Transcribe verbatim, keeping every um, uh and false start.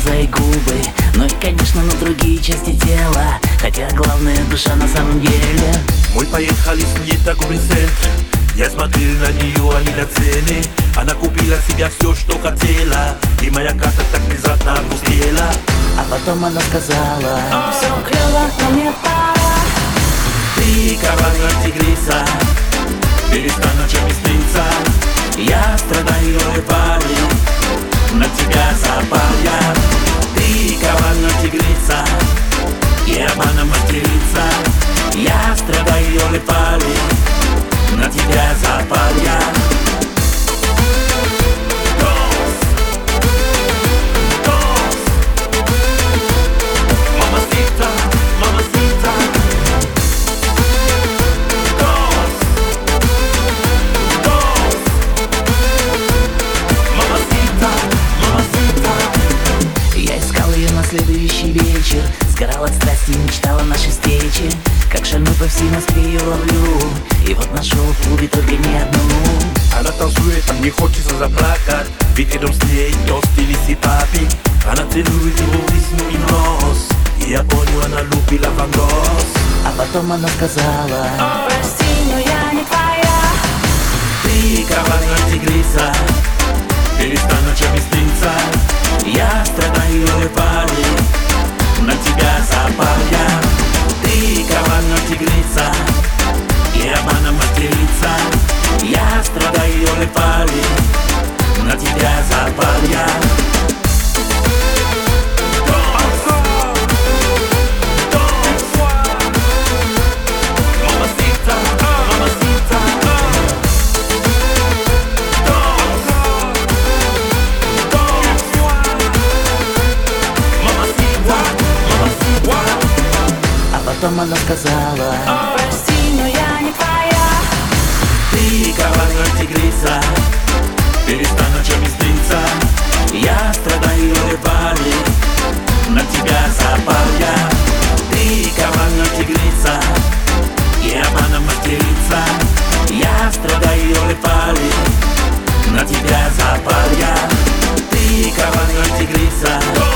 глаза и губы, ну и, конечно, на другие части тела, хотя главное душа на самом деле. Мы поехали с ней в торговый центр. Я смотрел на нее, а не на цены. Она купила себе все, что хотела, и моя карта так внезапно опустела. А потом она сказала: все клево, но мне пора. Ты коварная тигрица, перестань ночами сниться. Я страдаю и парень, на тебя запал я. Ты коварная тигрица, и обманом материца. Я страдаю и парень, на тебя запал я. Следующий вечер сгорал от страсти, мечтал о нашей встрече. Как шальной по всей Москве ее ловлю, и вот нашел в клубе только не одну. Она танцует, а мне хочется заплакать, ведь рядом с ней тост или сипапи. Она целует его в весну и в нос, и я понял, она любила Ван Гог. А потом она сказала: прости, но я не твоя. Ты коварная тигрица, перестань ночами сниться. Я страдаю и парень, на тебя запал я. Ты коварная тигрица, и обманом материца. Я страдаю и парень, на тебя запал я. Потом она сказала: прости, но я не твоя. Ты коварная тигрица, перестань ночами сниться. Я страдаю и парень, на тебя запал я. Ты коварная тигрица, и обманом материца. Я страдаю и парень, на тебя запал я. Ты коварная тигрица.